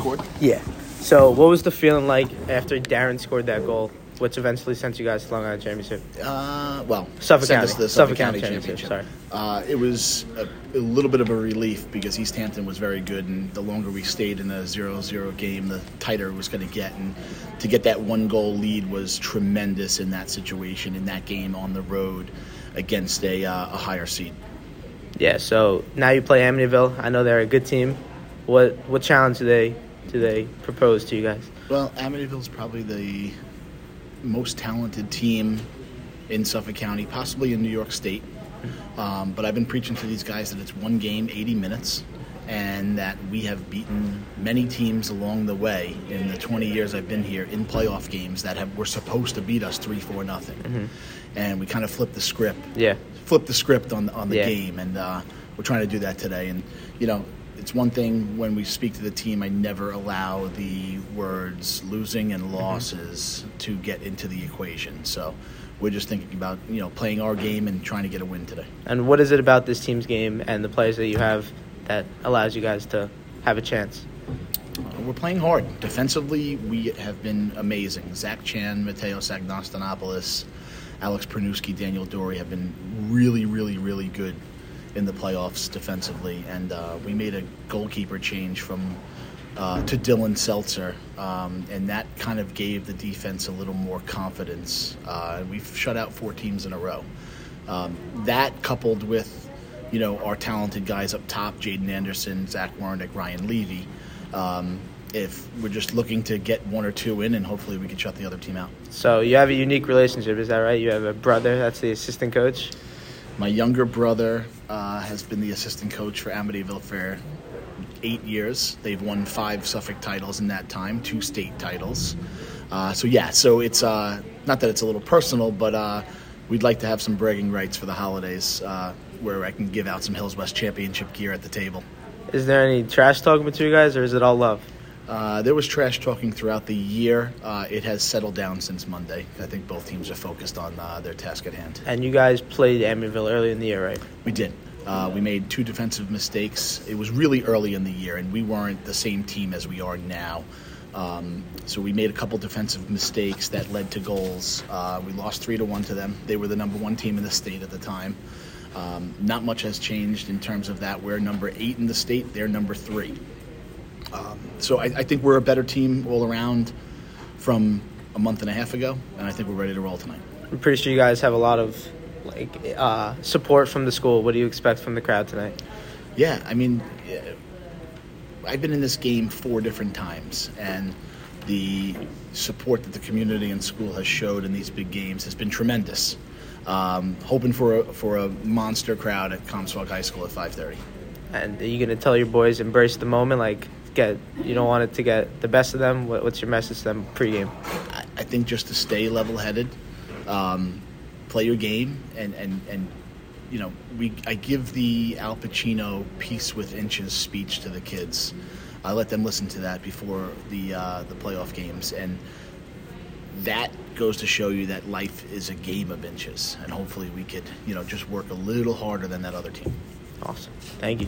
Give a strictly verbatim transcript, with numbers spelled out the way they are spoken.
scored. Yeah. So what was the feeling like after Darren scored that goal, which eventually sent you guys to Long Island Championship? Uh, well, Suffolk sent County. us to the Suffolk Suffolk County County Championship, Championship. sorry. Uh, it was a, a little bit of a relief because East Hampton was very good, and the longer we stayed in a zero zero game, the tighter it was going to get. And to get that one-goal lead was tremendous in that situation, in that game on the road against a, uh, a higher seed. Yeah, so now you play Amityville. I know they're a good team. What what challenge do they do they propose to you guys? Well, Amityville is probably the most talented team in Suffolk County, possibly in New York State. Um, but I've been preaching to these guys that it's one game, eighty minutes, and that we have beaten many teams along the way in the twenty years I've been here in playoff games that have were supposed to beat us three, four, nothing. Mm-hmm. And we kind of flipped the script. Yeah. Flipped the script on on the yeah. game, and uh, we're trying to do that today. And you know, it's one thing when we speak to the team, I never allow the words losing and losses mm-hmm. to get into the equation. So we're just thinking about, you know, playing our game and trying to get a win today. And what is it about this team's game and the players that you have that allows you guys to have a chance? Uh, we're playing hard. Defensively, we have been amazing. Zach Chan, Mateos Agnostinopoulos, Alex Pernuski, Daniel Dory have been really, really, really good in the playoffs defensively. And uh, we made a goalkeeper change from uh, to Dylan Seltzer, um, and that kind of gave the defense a little more confidence. Uh, we've shut out four teams in a row. Um, that coupled with, you know, our talented guys up top, Jaden Anderson, Zach Warnick, Ryan Levy. Um, if we're just looking to get one or two in, and hopefully we can shut the other team out. So you have a unique relationship, is that right? You have a brother that's the assistant coach? My younger brother uh, has been the assistant coach for Amityville for eight years. They've won five Suffolk titles in that time, two state titles. Uh, so, yeah, so it's uh, not that it's a little personal, but uh, we'd like to have some bragging rights for the holidays uh, where I can give out some Hills West Championship gear at the table. Is there any trash talking between you guys, or is it all love? Uh, there was trash talking throughout the year. Uh, it has settled down since Monday. I think both teams are focused on uh, their task at hand. And you guys played Amityville early in the year, right? We did. Uh, we made two defensive mistakes. It was really early in the year, and we weren't the same team as we are now. Um, so we made a couple defensive mistakes that led to goals. Uh, we lost three to one to them. They were the number one team in the state at the time. Um, not much has changed in terms of that. We're number eight in the state. They're number three. Um, so I, I think we're a better team all around from a month and a half ago, and I think we're ready to roll tonight. I'm pretty sure you guys have a lot of like uh, support from the school. What do you expect from the crowd tonight? Yeah, I mean, I've been in this game four different times, and the support that the community and school has showed in these big games has been tremendous. Um, hoping for a, for a monster crowd at Comstock High School at five thirty. And are you going to tell your boys embrace the moment, like get you don't want it to get the best of them? What, what's your message to them pregame? I, I think just to stay level-headed, um, play your game, and, and, and you know, we I give the Al Pacino Peace with Inches speech to the kids. I let them listen to that before the uh, the playoff games, and that goes to show you that life is a game of inches, and hopefully we could, you know, just work a little harder than that other team. Awesome. Thank you.